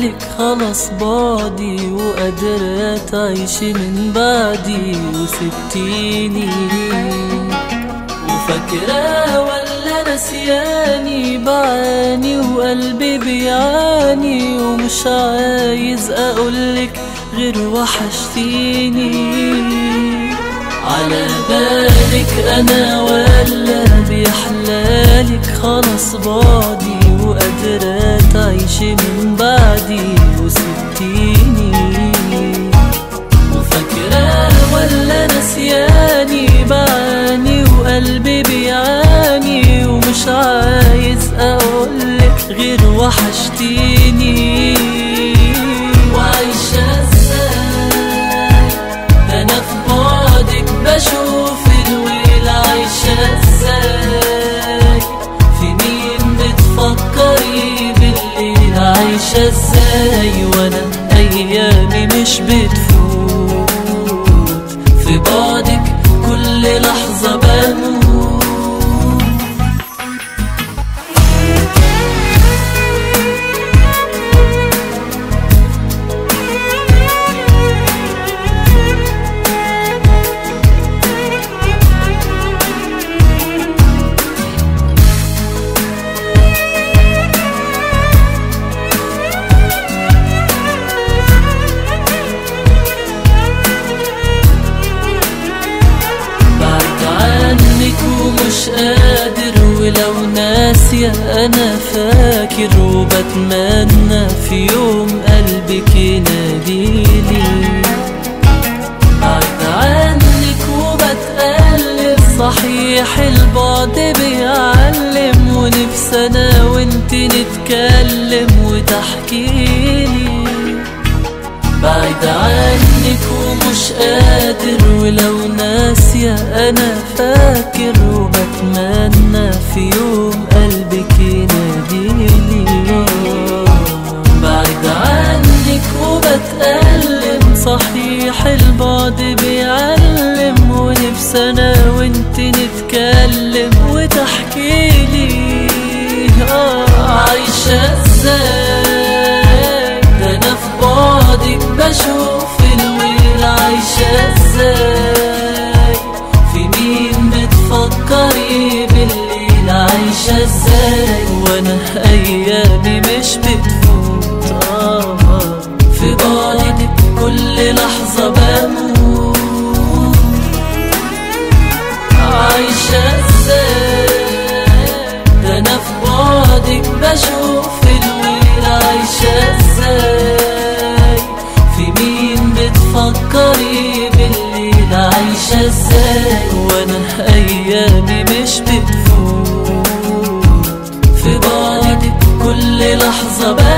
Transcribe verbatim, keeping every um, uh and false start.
بالك خلاص بعدي وقادرة تعيشي من بعدي وسبتيني، وفاكرة ولا نسياني بعاني وقلبي بيعاني ومش عايز اقولك غير وحشتيني. على بالك انا ولا بيحلالك خلاص بعدي وقادرة تعيشي من بعدي وسبتيني، وفاكرة ولا نسياني بعاني وقلبي بيعاني ومش عايز اقولك غير وحشتيني. وعايشة ازاي انا في بعدك بشوف الويل، عايشة ازاي في مين بتفكري بالليل، عايشة ازاي وانا ايامي مش بتفوت في بعدك كل لحظة بموت. ومش قادر ولو ناسية أنا فاكر وبتمنى في يوم قلبك يناديلي. بعد عنك وبتقلب صحيح البعد بيعلم، ونفسي أنا وانت نتكلم وتحكيلي. بعد عنك ومش قادر ولو ناسية أنا فاكر وبتمنى في يوم قلبك يناديلي. بعد عنك وبتألم صحيح البعد بيعلم، ونفسي أنا وانت نتكلم وتحكيلي. آه عايشة ازاي ده أنا في بعدك بشوف الويل، عايشة ازاي في مين بتفكري بالليل، عايشة ازاي وانا ايامي مش بتفوت آه في بعدك كل لحظة بموت. عايشة ازاي ده انا في بعدك بشوف الويل، عايشة ازاي في مين بتفكري بالليل، عايشة ازاي وانا ايامي مش بتفوت في بعدك كل لحظة.